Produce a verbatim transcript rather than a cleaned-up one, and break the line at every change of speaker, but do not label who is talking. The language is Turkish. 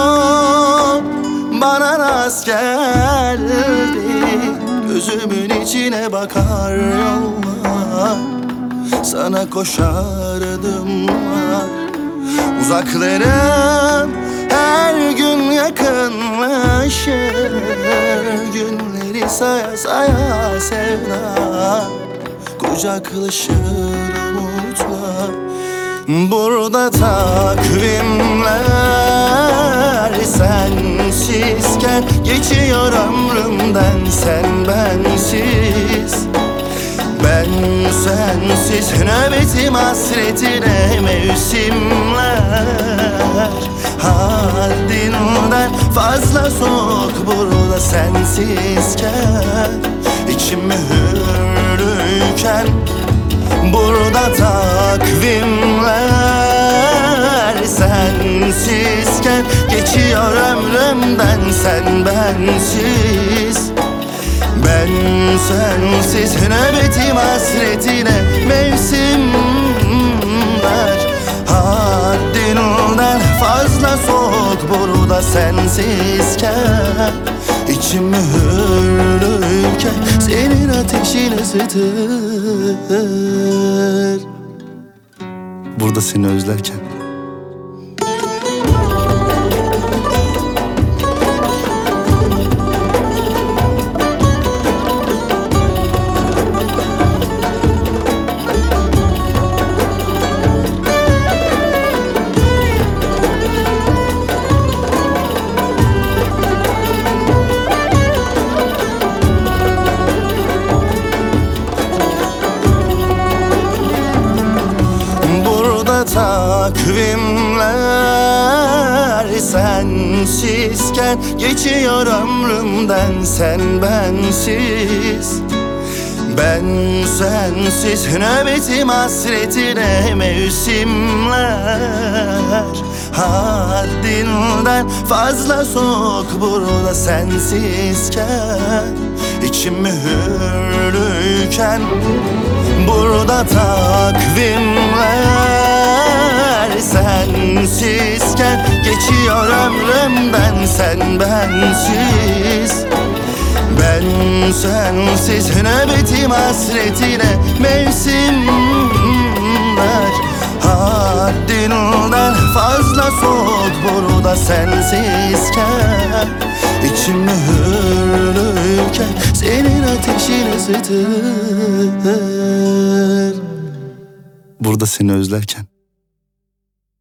bana rast geldi. Gözümün içine bakar yollar, sana koşardım var. Uzakların her gün yakınlaşır, günleri saya saya sevda kucaklaşır umutlar. Burada takvimler sensizken geçiyor ömrümden sen bensiz. Ben sensiz nöbetim hasretine mevsimler haddinden fazla soğuk burada sensizken. İçim mühürlüyken burada takvimler sensizken geçiyor ömrümden sen bensiz. Ben sensiz nöbetim hasretine mevsimler haddinden fazla soğuk burada sensizken. İçim mühürlüyken senin ateşin ısıtır burada seni özlerken. Takvimler sensizken geçiyor ömrümden sen bensiz. Ben sensiz nöbetim hasretine mevsimler haddinden fazla soğuk burada sensizken. İçim mühürlüyken burada takvimler sensizken geçiyor ömrümden sen bensiz. Ben sensiz nöbetim hasretine mevsimler haddinden fazla soğuk burada sensizken. İçim mühürlüyken senin ateşin ısıtır burada seni özlerken.